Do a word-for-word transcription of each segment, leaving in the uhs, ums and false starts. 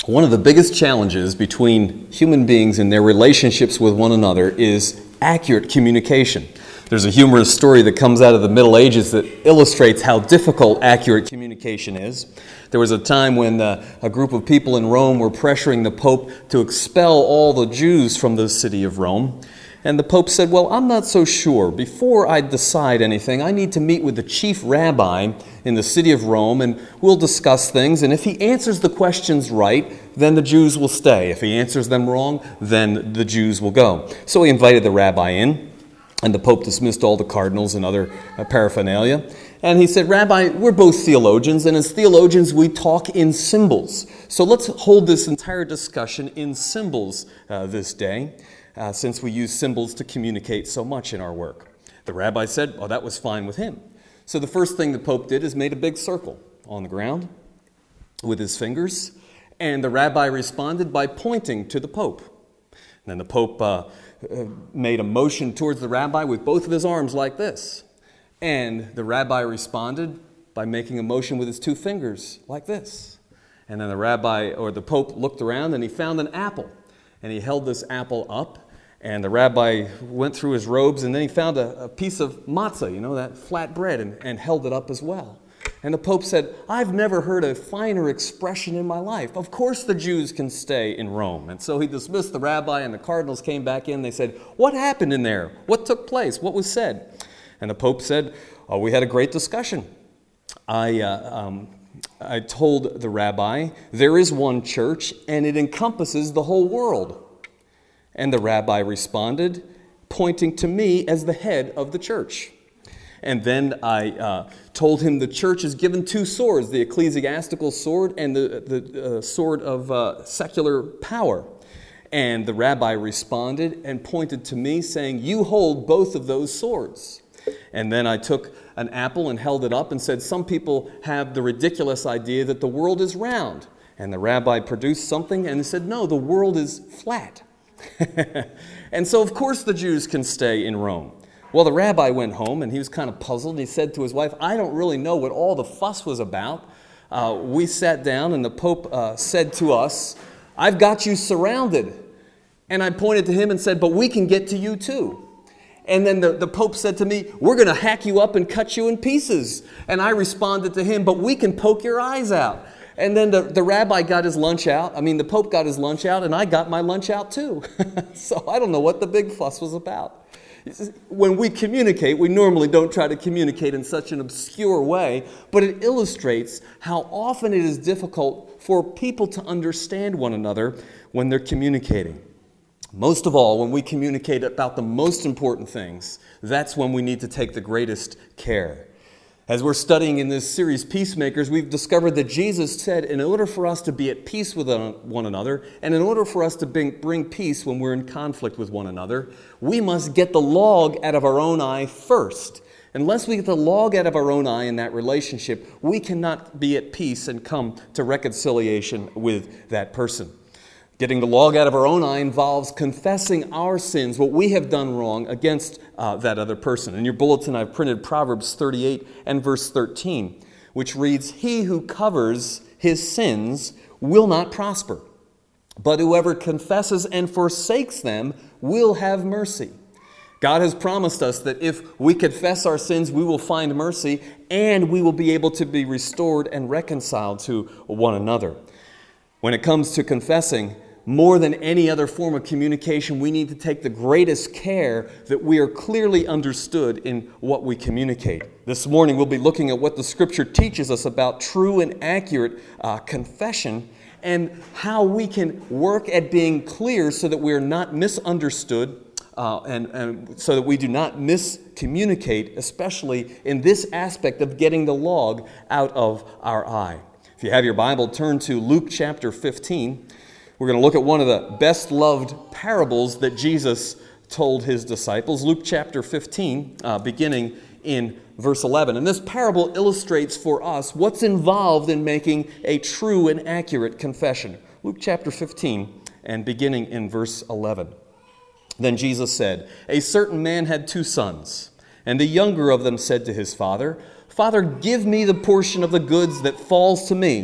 One of the biggest challenges between human beings and their relationships with one another is accurate communication. There's a humorous story that comes out of the Middle Ages that illustrates how difficult accurate communication is. There was a time when uh, a group of people in Rome were pressuring the Pope to expel all the Jews from the city of Rome. And the Pope said, well, I'm not so sure. Before I decide anything, I need to meet with the chief rabbi in the city of Rome, and we'll discuss things. And if he answers the questions right, then the Jews will stay. If he answers them wrong, then the Jews will go. So he invited the rabbi in, and the Pope dismissed all the cardinals and other uh, paraphernalia. And he said, Rabbi, we're both theologians, and as theologians, we talk in symbols. So let's hold this entire discussion in symbols uh, this day. Uh, since we use symbols to communicate so much in our work. The rabbi said, oh, that was fine with him. So the first thing the Pope did is made a big circle on the ground with his fingers, and the rabbi responded by pointing to the Pope. And then the Pope uh, uh, made a motion towards the rabbi with both of his arms like this. And the rabbi responded by making a motion with his two fingers like this. And then the rabbi, or the Pope, looked around and he found an apple. And he held this apple up. And the rabbi went through his robes, and then he found a, a piece of matzah, you know, that flat bread, and, and held it up as well. And the Pope said, I've never heard a finer expression in my life. Of course the Jews can stay in Rome. And so he dismissed the rabbi, and the cardinals came back in. They said, what happened in there? What took place? What was said? And the Pope said, oh, we had a great discussion. I... Uh, um, I told the rabbi, there is one church, and it encompasses the whole world. And the rabbi responded, pointing to me as the head of the church. And then I uh, told him the church is given two swords, the ecclesiastical sword and the, the uh, sword of uh, secular power. And the rabbi responded and pointed to me, saying, you hold both of those swords. And then I took an apple and held it up and said, some people have the ridiculous idea that the world is round. And the rabbi produced something and said, no, the world is flat. And so, of course, the Jews can stay in Rome. Well, the rabbi went home and he was kind of puzzled. And he said to his wife, I don't really know what all the fuss was about. Uh, we sat down and the Pope uh, said to us, I've got you surrounded. And I pointed to him and said, but we can get to you too. And then the, the Pope said to me, we're going to hack you up and cut you in pieces. And I responded to him, but we can poke your eyes out. And then the, the rabbi got his lunch out. I mean, the Pope got his lunch out, and I got my lunch out too. So I don't know what the big fuss was about. When we communicate, we normally don't try to communicate in such an obscure way, but it illustrates how often it is difficult for people to understand one another when they're communicating. Most of all, when we communicate about the most important things, that's when we need to take the greatest care. As we're studying in this series, Peacemakers, we've discovered that Jesus said in order for us to be at peace with one another, and in order for us to bring, bring peace when we're in conflict with one another, we must get the log out of our own eye first. Unless we get the log out of our own eye in that relationship, we cannot be at peace and come to reconciliation with that person. Getting the log out of our own eye involves confessing our sins, what we have done wrong against uh, that other person. In your bulletin, I've printed Proverbs thirty-eight and verse thirteen, which reads, he who covers his sins will not prosper, but whoever confesses and forsakes them will have mercy. God has promised us that if we confess our sins, we will find mercy, and we will be able to be restored and reconciled to one another. When it comes to confessing, more than any other form of communication, we need to take the greatest care that we are clearly understood in what we communicate. This morning we'll be looking at what the Scripture teaches us about true and accurate uh, confession and how we can work at being clear so that we are not misunderstood uh, and, and so that we do not miscommunicate, especially in this aspect of getting the log out of our eye. If you have your Bible, turn to Luke chapter fifteen. We're going to look at one of the best-loved parables that Jesus told his disciples. Luke chapter fifteen, uh, beginning in verse eleven. And this parable illustrates for us what's involved in making a true and accurate confession. Luke chapter fifteen, and beginning in verse eleven. Then Jesus said, a certain man had two sons, and the younger of them said to his father, Father, give me the portion of the goods that falls to me.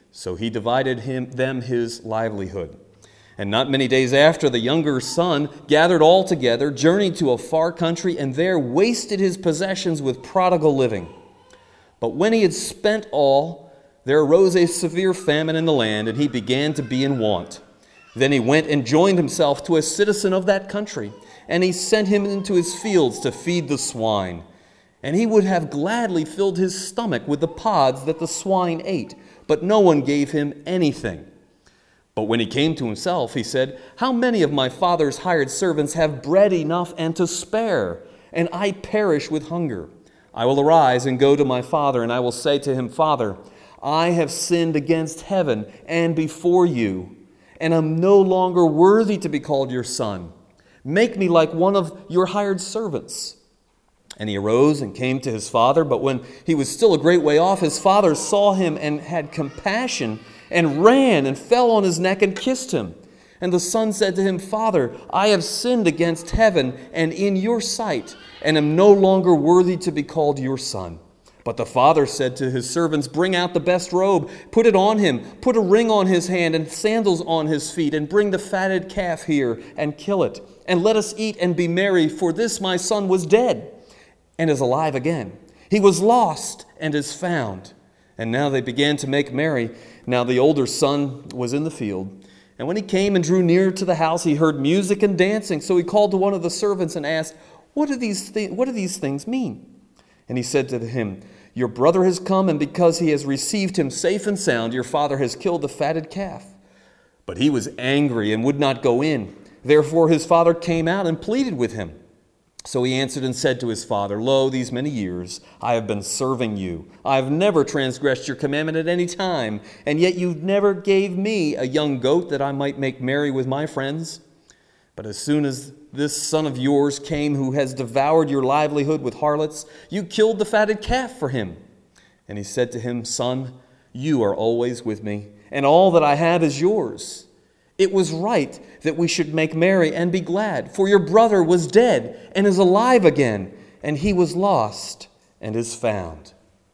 So he divided him, them his livelihood. And not many days after, the younger son gathered all together, journeyed to a far country, and there wasted his possessions with prodigal living. But when he had spent all, there arose a severe famine in the land, and he began to be in want. Then he went and joined himself to a citizen of that country, and he sent him into his fields to feed the swine. And he would have gladly filled his stomach with the pods that the swine ate, but no one gave him anything. But when he came to himself, he said, "How many of my father's hired servants have bread enough and to spare, and I perish with hunger? I will arise and go to my father, and I will say to him, Father, I have sinned against heaven and before you, and am no longer worthy to be called your son. Make me like one of your hired servants." And he arose and came to his father, but when he was still a great way off, his father saw him and had compassion and ran and fell on his neck and kissed him. And the son said to him, "Father, I have sinned against heaven and in your sight, and am no longer worthy to be called your son." But the father said to his servants, "Bring out the best robe, put it on him, put a ring on his hand and sandals on his feet, and bring the fatted calf here and kill it. And let us eat and be merry, for this my son was dead and is alive again. He was lost and is found." And now they began to make merry. Now the older son was in the field. And when he came and drew near to the house, he heard music and dancing. So he called to one of the servants and asked, What do these, thi- what do these things mean? And he said to him, "Your brother has come, and because he has received him safe and sound, your father has killed the fatted calf." But he was angry and would not go in. Therefore his father came out and pleaded with him. So he answered and said to his father, "Lo, these many years I have been serving you. I have never transgressed your commandment at any time, and yet you never gave me a young goat that I might make merry with my friends. But as soon as this son of yours came who has devoured your livelihood with harlots, you killed the fatted calf for him." And he said to him, "Son, you are always with me, and all that I have is yours. It was right that we should make merry and be glad, for your brother was dead and is alive again, and he was lost and is found."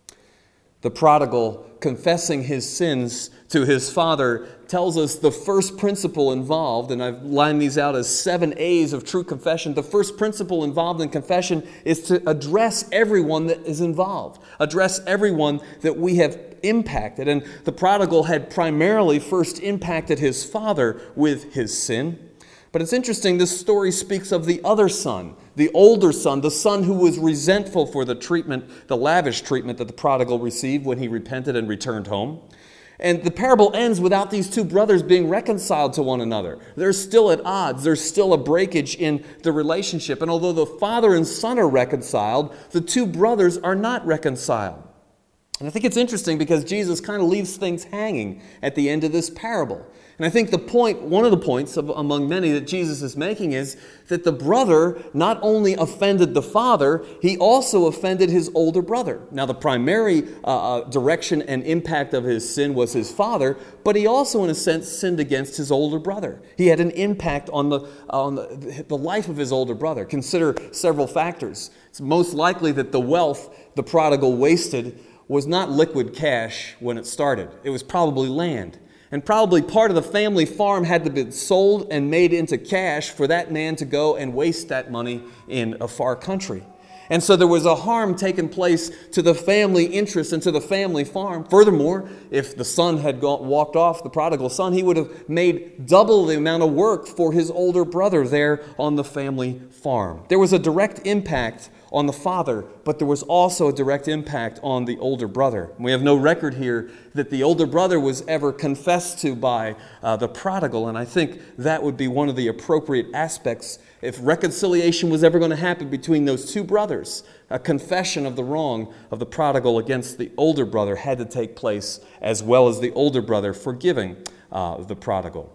The prodigal, confessing his sins to his father, tells us the first principle involved, and I've lined these out as seven A's of true confession. The first principle involved in confession is to address everyone that is involved, address everyone that we have impacted. And the prodigal had primarily first impacted his father with his sin. But it's interesting, this story speaks of the other son, the older son, the son who was resentful for the treatment, the lavish treatment that the prodigal received when he repented and returned home. And the parable ends without these two brothers being reconciled to one another. They're still at odds. There's still a breakage in the relationship. And although the father and son are reconciled, the two brothers are not reconciled. And I think it's interesting because Jesus kind of leaves things hanging at the end of this parable. And I think the point, one of the points of, among many that Jesus is making is that the brother not only offended the father, he also offended his older brother. Now, the primary uh, direction and impact of his sin was his father, but he also, in a sense, sinned against his older brother. He had an impact on the, on the, the life of his older brother. Consider several factors. It's most likely that the wealth the prodigal wasted was not liquid cash when it started. It was probably land. And probably part of the family farm had to be sold and made into cash for that man to go and waste that money in a far country. And so there was a harm taking place to the family interest and to the family farm. Furthermore, if the son had gone, walked off, the prodigal son, he would have made double the amount of work for his older brother there on the family farm. There was a direct impact on the father, but there was also a direct impact on the older brother. We have no record here that the older brother was ever confessed to by uh, the prodigal, and I think that would be one of the appropriate aspects if reconciliation was ever going to happen between those two brothers. A confession of the wrong of the prodigal against the older brother had to take place, as well as the older brother forgiving uh, the prodigal.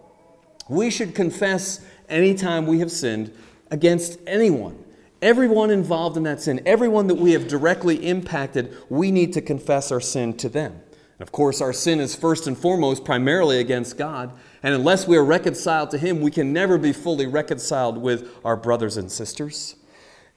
We should confess anytime we have sinned against anyone. Everyone involved in that sin, everyone that we have directly impacted, we need to confess our sin to them. And of course, our sin is first and foremost primarily against God. And unless we are reconciled to Him, we can never be fully reconciled with our brothers and sisters.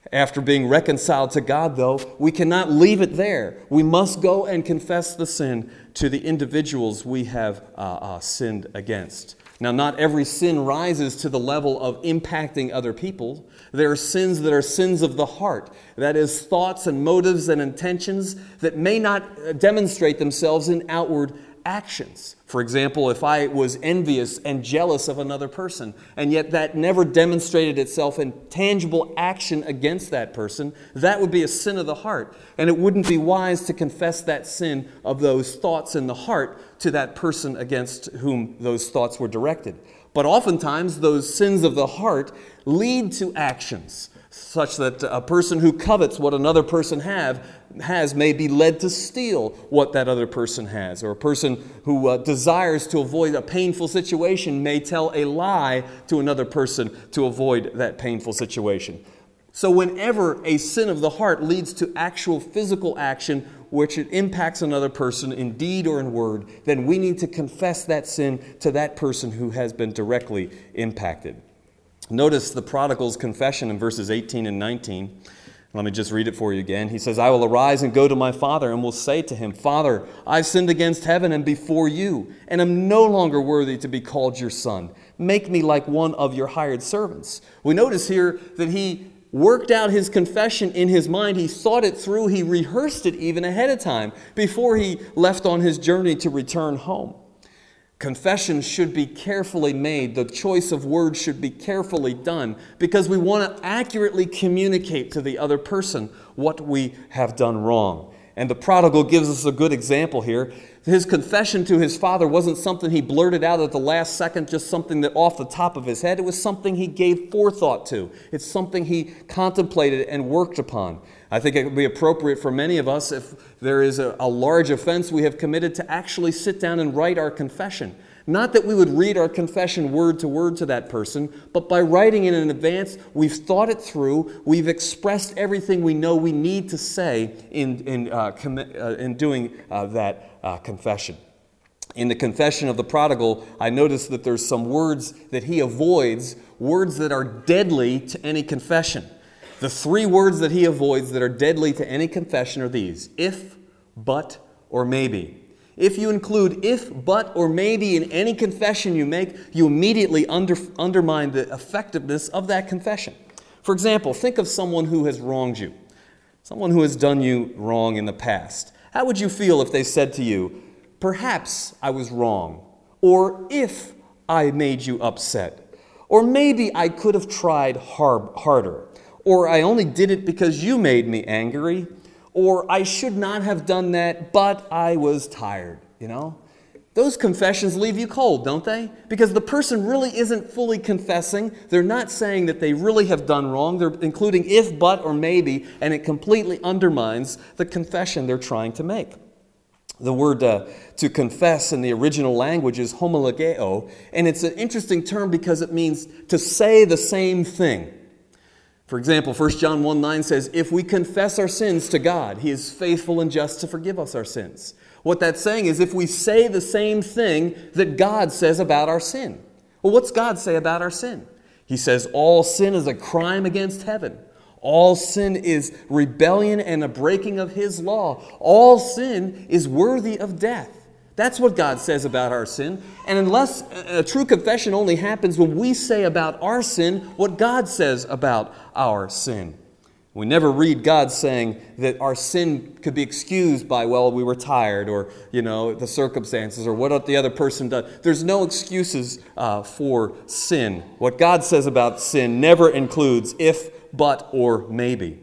After being reconciled to God, though, we cannot leave it there. We must go and confess the sin to the individuals we have uh, uh, sinned against. Now, not every sin rises to the level of impacting other people. There are sins that are sins of the heart. That is, thoughts and motives and intentions that may not demonstrate themselves in outward actions. For example, if I was envious and jealous of another person, and yet that never demonstrated itself in tangible action against that person, that would be a sin of the heart. And it wouldn't be wise to confess that sin of those thoughts in the heart to that person against whom those thoughts were directed. But oftentimes, those sins of the heart lead to actions, such that a person who covets what another person have has may be led to steal what that other person has. Or a person who uh, desires to avoid a painful situation may tell a lie to another person to avoid that painful situation. So whenever a sin of the heart leads to actual physical action, which it impacts another person in deed or in word, then we need to confess that sin to that person who has been directly impacted. Notice the prodigal's confession in verses eighteen and nineteen. Let me just read it for you again. He says, I will arise and go to my father and will say to him, Father, I've sinned against heaven and before you, and am no longer worthy to be called your son. Make me like one of your hired servants. We notice here that he worked out his confession in his mind. He thought it through. He rehearsed it even ahead of time before he left on his journey to return home. Confession should be carefully made. The choice of words should be carefully done because we want to accurately communicate to the other person what we have done wrong. And the prodigal gives us a good example here. His confession to his father wasn't something he blurted out at the last second, just something that off the top of his head. It was something he gave forethought to. It's something he contemplated and worked upon. I think it would be appropriate for many of us, if there is a, a large offense we have committed, to actually sit down and write our confession. Not that we would read our confession word to word to that person, but by writing it in advance, we've thought it through, we've expressed everything we know we need to say in, in, uh, commi- uh, in doing uh, that uh, confession. In the confession of the prodigal, I notice that there's some words that he avoids, words that are deadly to any confession. The three words that he avoids that are deadly to any confession are these: if, but, or maybe. If you include if, but, or maybe in any confession you make, you immediately under, undermine the effectiveness of that confession. For example, think of someone who has wronged you, someone who has done you wrong in the past. How would you feel if they said to you, perhaps I was wrong, or if I made you upset, or maybe I could have tried hard, harder, or I only did it because you made me angry, or I should not have done that, but I was tired, you know? Those confessions leave you cold, don't they? Because the person really isn't fully confessing. They're not saying that they really have done wrong. They're including if, but, or maybe, and it completely undermines the confession they're trying to make. The word uh, to confess in the original language is homologeo, and it's an interesting term because it means to say the same thing. For example, First John one nine says, if we confess our sins to God, He is faithful and just to forgive us our sins. What that's saying is if we say the same thing that God says about our sin. Well, what's God say about our sin? He says all sin is a crime against heaven. All sin is rebellion and a breaking of His law. All sin is worthy of death. That's what God says about our sin. And unless a true confession only happens when we say about our sin what God says about our sin. We never read God saying that our sin could be excused by, well, we were tired, or, you know, the circumstances, or what the other person does. There's no excuses uh, for sin. What God says about sin never includes if, but, or maybe.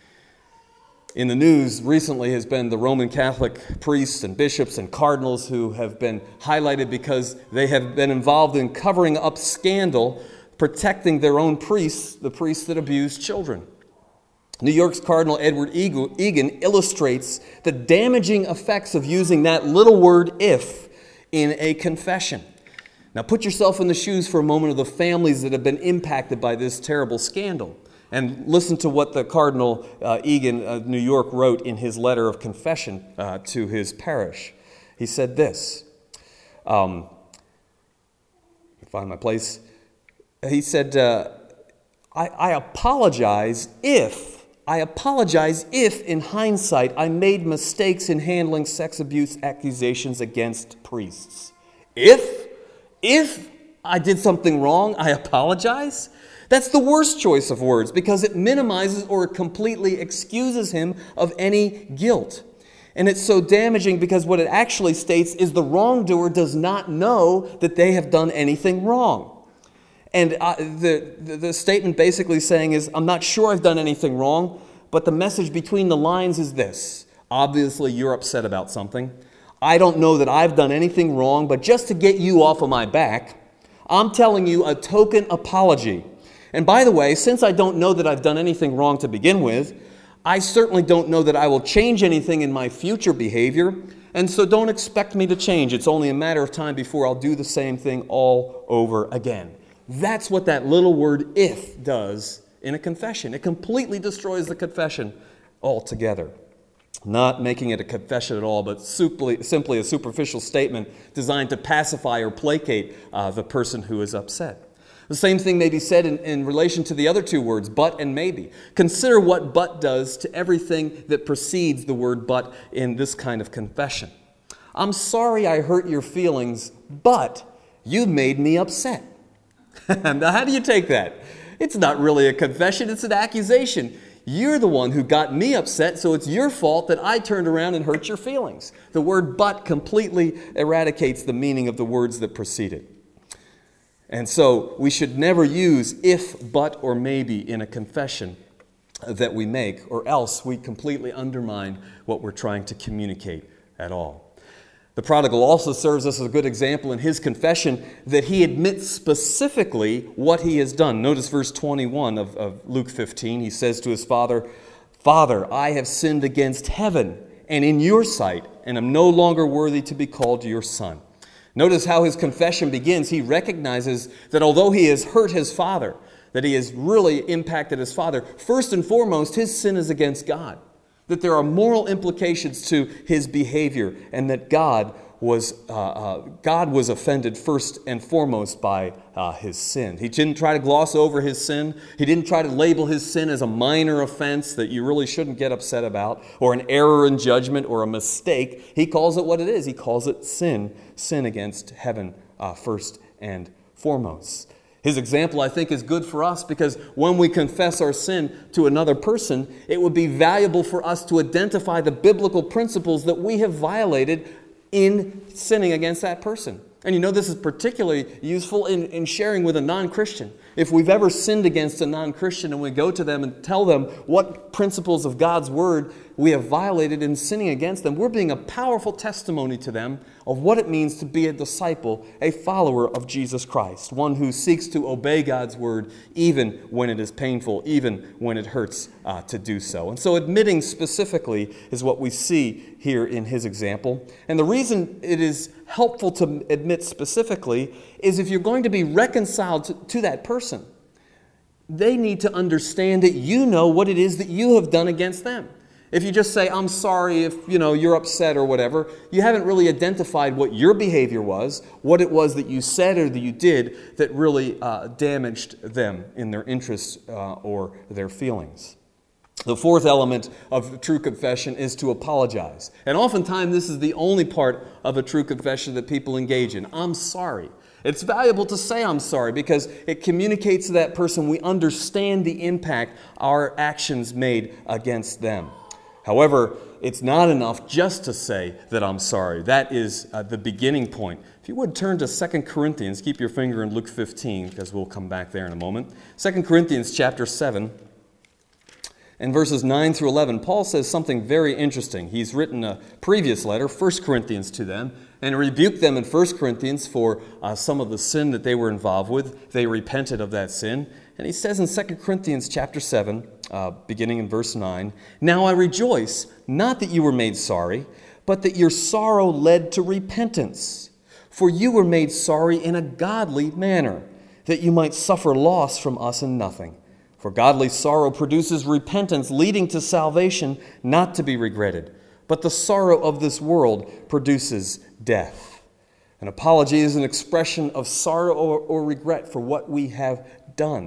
In the news recently has been the Roman Catholic priests and bishops and cardinals who have been highlighted because they have been involved in covering up scandal, protecting their own priests, the priests that abuse children. New York's Cardinal Edward Egan illustrates the damaging effects of using that little word if in a confession. Now put yourself in the shoes for a moment of the families that have been impacted by this terrible scandal. And listen to what the Cardinal uh, Egan of New York wrote in his letter of confession uh, to his parish. He said this. Um, find my place. He said, uh, I, I apologize if, I apologize if, in hindsight, I made mistakes in handling sex abuse accusations against priests. If, if I did something wrong, I apologize? That's the worst choice of words because it minimizes or completely excuses him of any guilt. And it's so damaging because what it actually states is the wrongdoer does not know that they have done anything wrong. And uh, the, the, the statement basically saying is, I'm not sure I've done anything wrong, but the message between the lines is this. Obviously, you're upset about something. I don't know that I've done anything wrong, but just to get you off of my back, I'm telling you a token apology. And by the way, since I don't know that I've done anything wrong to begin with, I certainly don't know that I will change anything in my future behavior, and so don't expect me to change. It's only a matter of time before I'll do the same thing all over again. That's what that little word if does in a confession. It completely destroys the confession altogether. Not making it a confession at all, but simply, simply a superficial statement designed to pacify or placate uh, the person who is upset. The same thing may be said in, in relation to the other two words, but and maybe. Consider what but does to everything that precedes the word but in this kind of confession. I'm sorry I hurt your feelings, but you made me upset. Now, how do you take that? It's not really a confession, it's an accusation. You're the one who got me upset, so it's your fault that I turned around and hurt your feelings. The word but completely eradicates the meaning of the words that precede it. And so we should never use if, but, or maybe in a confession that we make, or else we completely undermine what we're trying to communicate at all. The prodigal also serves us as a good example in his confession that he admits specifically what he has done. Notice verse twenty-one of, of Luke fifteen. He says to his father, "Father, I have sinned against heaven and in your sight, and am no longer worthy to be called your son." Notice how his confession begins. He recognizes that although he has hurt his father, that he has really impacted his father, first and foremost, his sin is against God. That there are moral implications to his behavior, and that God was uh, uh, God was offended first and foremost by uh, his sin. He didn't try to gloss over his sin. He didn't try to label his sin as a minor offense that you really shouldn't get upset about, or an error in judgment, or a mistake. He calls it what it is. He calls it sin, sin against heaven uh, first and foremost. His example, I think, is good for us because when we confess our sin to another person, it would be valuable for us to identify the biblical principles that we have violated in sinning against that person. And you know, this is particularly useful in, in sharing with a non-Christian. If we've ever sinned against a non-Christian and we go to them and tell them what principles of God's Word we have violated in sinning against them, we're being a powerful testimony to them of what it means to be a disciple, a follower of Jesus Christ, one who seeks to obey God's Word even when it is painful, even when it hurts uh, to do so. And so admitting specifically is what we see here in his example. And the reason it is helpful to admit specifically is if you're going to be reconciled to, to that person, they need to understand that you know what it is that you have done against them. If you just say, I'm sorry if, you know, you're upset or whatever, you haven't really identified what your behavior was, what it was that you said or that you did that really uh, damaged them in their interests uh, or their feelings. The fourth element of true confession is to apologize. And oftentimes this is the only part of a true confession that people engage in. I'm sorry. It's valuable to say I'm sorry because it communicates to that person we understand the impact our actions made against them. However, it's not enough just to say that I'm sorry. That is uh, the beginning point. If you would turn to Second Corinthians, keep your finger in Luke fifteen because we'll come back there in a moment. Second Corinthians chapter seven. In verses nine through eleven, Paul says something very interesting. He's written a previous letter, First Corinthians, to them, and rebuked them in First Corinthians for uh, some of the sin that they were involved with. They repented of that sin. And he says in Second Corinthians chapter seven, uh, beginning in verse nine, "Now I rejoice, not that you were made sorry, but that your sorrow led to repentance. For you were made sorry in a godly manner, that you might suffer loss from us in nothing. For godly sorrow produces repentance, leading to salvation, not to be regretted. But the sorrow of this world produces death." An apology is an expression of sorrow or, or regret for what we have done.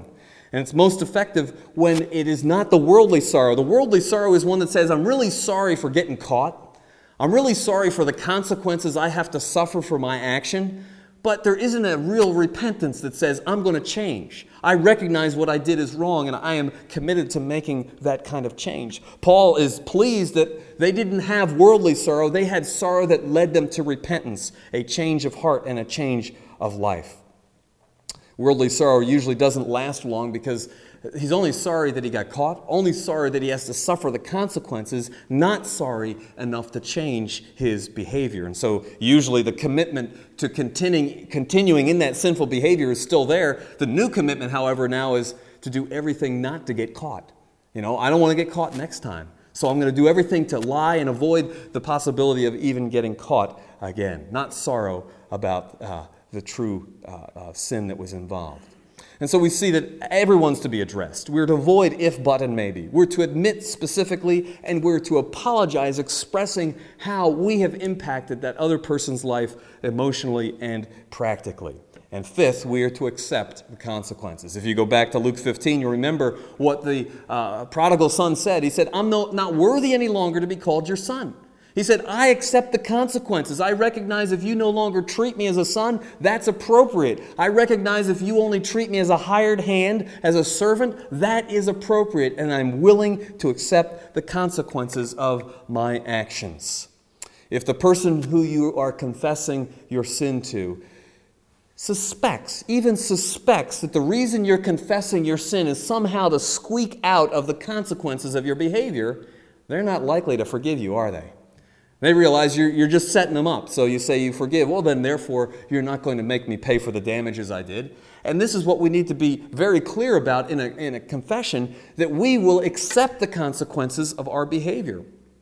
And it's most effective when it is not the worldly sorrow. The worldly sorrow is one that says, I'm really sorry for getting caught. I'm really sorry for the consequences I have to suffer for my action. But there isn't a real repentance that says, I'm going to change. I recognize what I did is wrong, and I am committed to making that kind of change. Paul is pleased that they didn't have worldly sorrow. They had sorrow that led them to repentance, a change of heart and a change of life. Worldly sorrow usually doesn't last long because he's only sorry that he got caught, only sorry that he has to suffer the consequences, not sorry enough to change his behavior. And so usually the commitment to continuing, continuing in that sinful behavior is still there. The new commitment, however, now is to do everything not to get caught. You know, I don't want to get caught next time. So I'm going to do everything to lie and avoid the possibility of even getting caught again. Not sorrow about uh, the true uh, uh, sin that was involved. And so we see that everyone's to be addressed. We're to avoid if, but, and maybe. We're to admit specifically, and we're to apologize, expressing how we have impacted that other person's life emotionally and practically. And fifth, we are to accept the consequences. If you go back to Luke fifteen, you'll remember what the uh, prodigal son said. He said, I'm no, not worthy any longer to be called your son. He said, I accept the consequences. I recognize if you no longer treat me as a son, that's appropriate. I recognize if you only treat me as a hired hand, as a servant, that is appropriate. And I'm willing to accept the consequences of my actions. If the person who you are confessing your sin to suspects, even suspects that the reason you're confessing your sin is somehow to squeak out of the consequences of your behavior, they're not likely to forgive you, are they? They realize you're, you're just setting them up. So you say you forgive. Well, then, therefore, you're not going to make me pay for the damages I did. And this is what we need to be very clear about in a, in a confession, that we will accept the consequences of our behavior.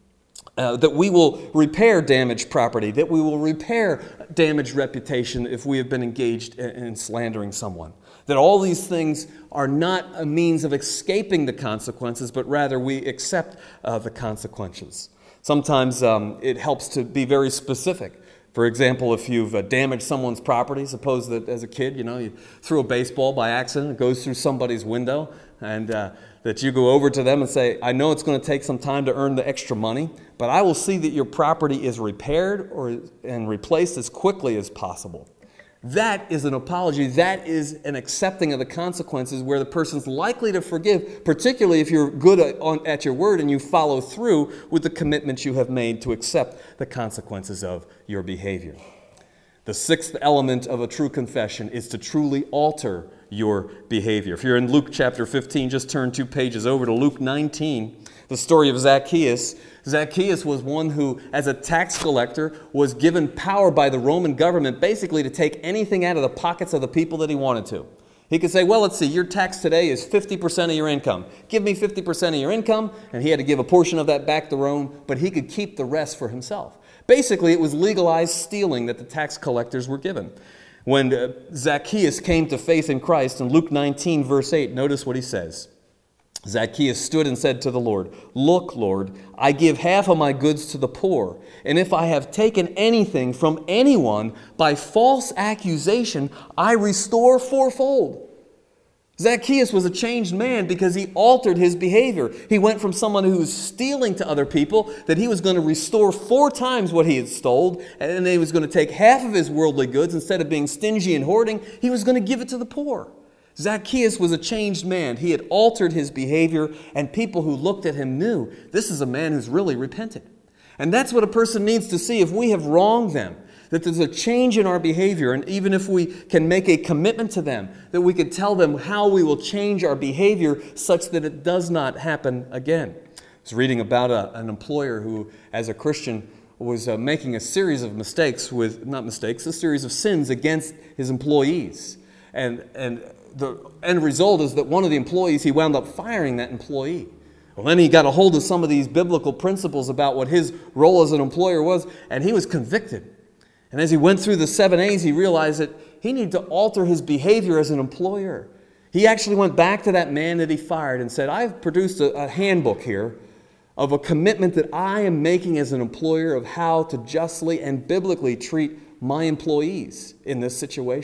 Uh, that we will repair damaged property, that we will repair damaged reputation if we have been engaged in, in slandering someone. That all these things are not a means of escaping the consequences, but rather we accept uh, the consequences. Sometimes um, it helps to be very specific. For example, if you've uh, damaged someone's property, suppose that as a kid, you know, you threw a baseball by accident, it goes through somebody's window, and uh, that you go over to them and say, I know it's going to take some time to earn the extra money, but I will see that your property is repaired or and replaced as quickly as possible. That is an apology. That is an accepting of the consequences where the person's likely to forgive, particularly if you're good at, on, at your word and you follow through with the commitment you have made to accept the consequences of your behavior. The sixth element of a true confession is to truly alter your behavior. If you're in Luke chapter fifteen, just turn two pages over to Luke nineteen. The story of Zacchaeus. Zacchaeus was one who, as a tax collector, was given power by the Roman government basically to take anything out of the pockets of the people that he wanted to. He could say, well, let's see, your tax today is fifty percent of your income. Give me fifty percent of your income, and he had to give a portion of that back to Rome, but he could keep the rest for himself. Basically, it was legalized stealing that the tax collectors were given. When uh, Zacchaeus came to faith in Christ, in Luke nineteen, verse eight, notice what he says. Zacchaeus stood and said to the Lord, Look, Lord, I give half of my goods to the poor, and if I have taken anything from anyone by false accusation, I restore fourfold. Zacchaeus was a changed man because he altered his behavior. He went from someone who was stealing to other people that he was going to restore four times what he had stolen, and then he was going to take half of his worldly goods. Instead of being stingy and hoarding, he was going to give it to the poor. Zacchaeus was a changed man. He had altered his behavior, and people who looked at him knew this is a man who's really repented. And that's what a person needs to see if we have wronged them, that there's a change in our behavior, and even if we can make a commitment to them, that we could tell them how we will change our behavior such that it does not happen again. I was reading about a, an employer who, as a Christian, was uh, making a series of mistakes with, not mistakes, a series of sins against his employees. And, and the end result is that one of the employees, he wound up firing that employee. Well, then he got a hold of some of these biblical principles about what his role as an employer was, and he was convicted. And as he went through the seven A's, he realized that he needed to alter his behavior as an employer. He actually went back to that man that he fired and said, I've produced a, a handbook here of a commitment that I am making as an employer of how to justly and biblically treat my employees in this situation.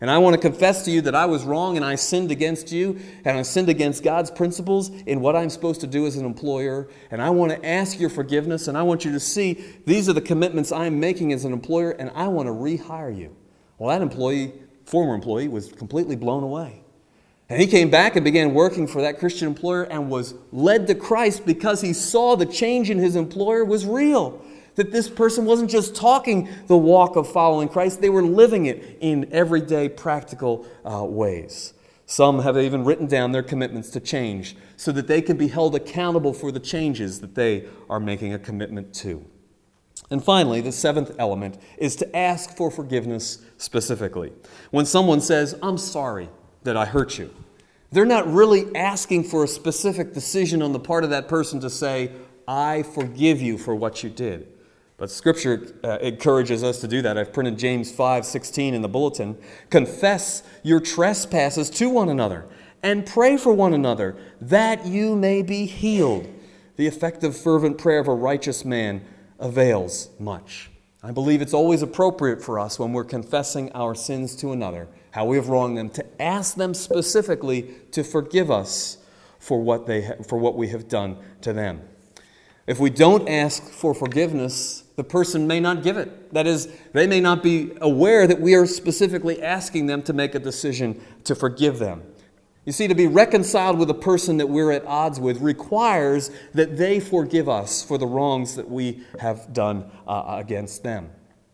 And I want to confess to you that I was wrong and I sinned against you and I sinned against God's principles in what I'm supposed to do as an employer. And I want to ask your forgiveness, and I want you to see these are the commitments I'm making as an employer, and I want to rehire you. Well, that employee, former employee, was completely blown away. And he came back and began working for that Christian employer and was led to Christ because he saw the change in his employer was real. That this person wasn't just talking the walk of following Christ, they were living it in everyday practical uh, ways. Some have even written down their commitments to change so that they can be held accountable for the changes that they are making a commitment to. And finally, the seventh element is to ask for forgiveness specifically. When someone says, "I'm sorry that I hurt you," they're not really asking for a specific decision on the part of that person to say, "I forgive you for what you did." But Scripture uh, encourages us to do that. I've printed James five sixteen in the bulletin. "Confess your trespasses to one another and pray for one another that you may be healed. The effective fervent prayer of a righteous man avails much." I believe it's always appropriate for us when we're confessing our sins to another, how we have wronged them, to ask them specifically to forgive us for what they ha- for what we have done to them. If we don't ask for forgiveness, the person may not give it. That is, they may not be aware that we are specifically asking them to make a decision to forgive them. You see, to be reconciled with a person that we're at odds with requires that they forgive us for the wrongs that we have done uh, against them.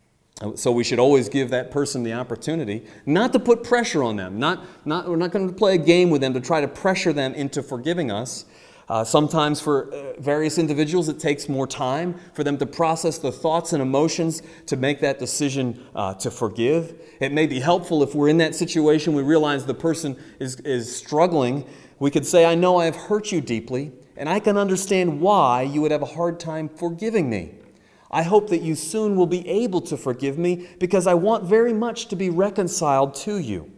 So we should always give that person the opportunity not to put pressure on them. Not, not, we're not going to play a game with them to try to pressure them into forgiving us. Uh, sometimes for uh, various individuals, it takes more time for them to process the thoughts and emotions to make that decision uh, to forgive. It may be helpful if we're in that situation, we realize the person is, is struggling. We could say, "I know I have hurt you deeply, and I can understand why you would have a hard time forgiving me. I hope that you soon will be able to forgive me because I want very much to be reconciled to you.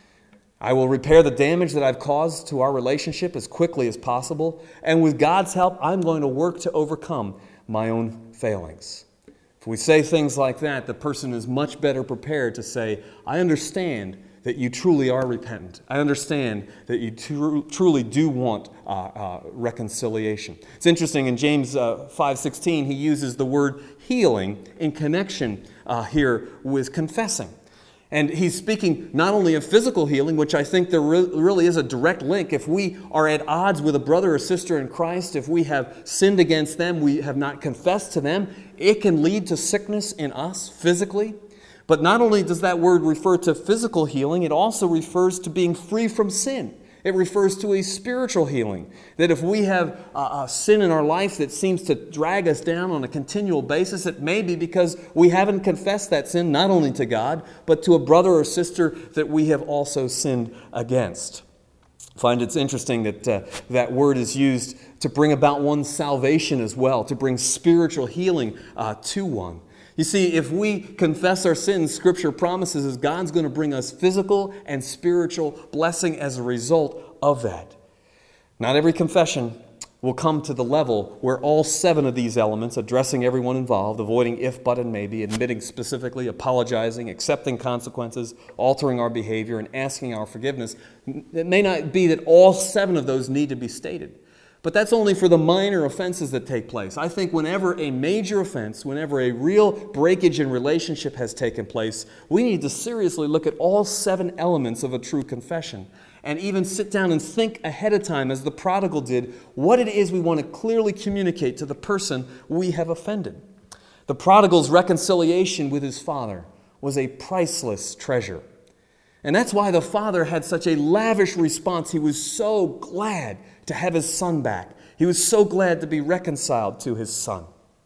I will repair the damage that I've caused to our relationship as quickly as possible, and with God's help, I'm going to work to overcome my own failings." If we say things like that, the person is much better prepared to say, "I understand that you truly are repentant. I understand that you tr- truly do want uh, uh, reconciliation." It's interesting, in James uh, five sixteen, he uses the word healing in connection uh, here with confessing. And he's speaking not only of physical healing, which I think there re- really is a direct link. If we are at odds with a brother or sister in Christ, if we have sinned against them, we have not confessed to them, it can lead to sickness in us physically. But not only does that word refer to physical healing, it also refers to being free from sin. It refers to a spiritual healing. That if we have a, a sin in our life that seems to drag us down on a continual basis, it may be because we haven't confessed that sin not only to God, but to a brother or sister that we have also sinned against. I find it's interesting that uh, that word is used to bring about one's salvation as well, to bring spiritual healing uh, to one. You see, if we confess our sins, Scripture promises is God's going to bring us physical and spiritual blessing as a result of that. Not every confession will come to the level where all seven of these elements, addressing everyone involved, avoiding if, but, and maybe, admitting specifically, apologizing, accepting consequences, altering our behavior, and asking our forgiveness, it may not be that all seven of those need to be stated. But that's only for the minor offenses that take place. I think whenever a major offense, whenever a real breakage in relationship has taken place, we need to seriously look at all seven elements of a true confession and even sit down and think ahead of time, as the prodigal did, what it is we want to clearly communicate to the person we have offended. The prodigal's reconciliation with his father was a priceless treasure. And that's why the father had such a lavish response. He was so glad to have his son back. He was so glad to be reconciled to his son.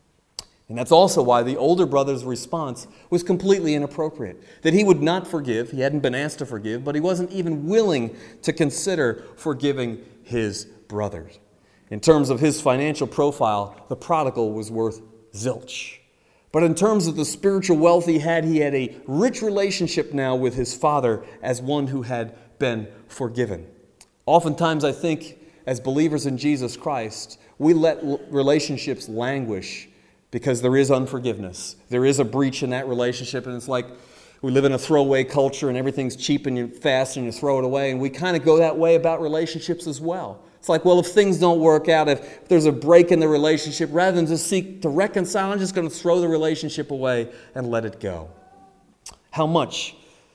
And that's also why the older brother's response was completely inappropriate. That he would not forgive. He hadn't been asked to forgive, but he wasn't even willing to consider forgiving his brothers. In terms of his financial profile, the prodigal was worth zilch. But in terms of the spiritual wealth he had, he had a rich relationship now with his father as one who had been forgiven. Oftentimes, I think, as believers in Jesus Christ, we let relationships languish because there is unforgiveness. There is a breach in that relationship, and it's like We live in a throwaway culture and everything's cheap and you fast and you throw it away. And we kind of go that way about relationships as well. It's like, well, if things don't work out, if there's a break in the relationship, rather than just seek to reconcile, I'm just going to throw the relationship away and let it go. How much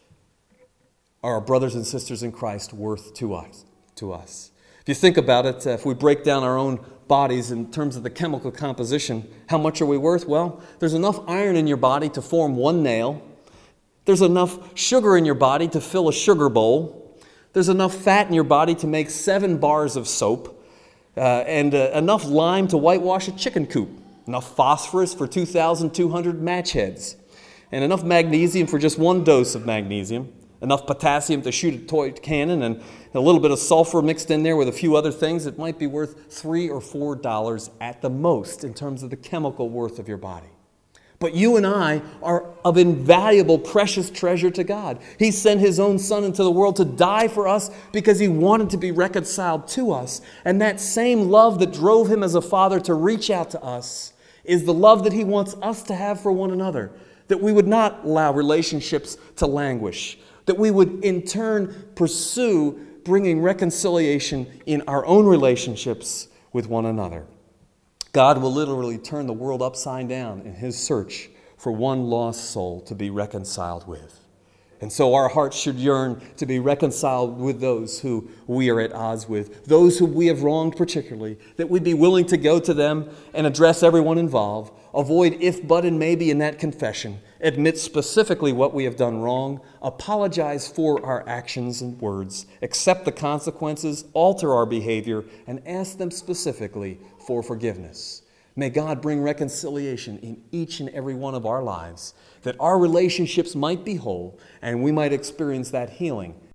are our brothers and sisters in Christ worth to us? To us? If you think about it, uh, if we break down our own bodies in terms of the chemical composition, how much are we worth? Well, there's enough iron in your body to form one nail. There's enough sugar in your body to fill a sugar bowl. There's enough fat in your body to make seven bars of soap. Uh, and uh, enough lime to whitewash a chicken coop. Enough phosphorus for two thousand two hundred match heads. And enough magnesium for just one dose of magnesium. Enough potassium to shoot a toy cannon, and a little bit of sulfur mixed in there with a few other things. It might be worth three or four dollars at the most in terms of the chemical worth of your body. But you and I are of invaluable, precious treasure to God. He sent His own Son into the world to die for us because He wanted to be reconciled to us. And that same love that drove Him as a father to reach out to us is the love that He wants us to have for one another. That we would not allow relationships to languish. That we would in turn pursue bringing reconciliation in our own relationships with one another. God will literally turn the world upside down in His search for one lost soul to be reconciled with. And so our hearts should yearn to be reconciled with those who we are at odds with, those who we have wronged particularly, that we'd be willing to go to them and address everyone involved, avoid if, but, and maybe in that confession, admit specifically what we have done wrong, apologize for our actions and words, accept the consequences, alter our behavior, and ask them specifically for forgiveness. May God bring reconciliation in each and every one of our lives, that our relationships might be whole and we might experience that healing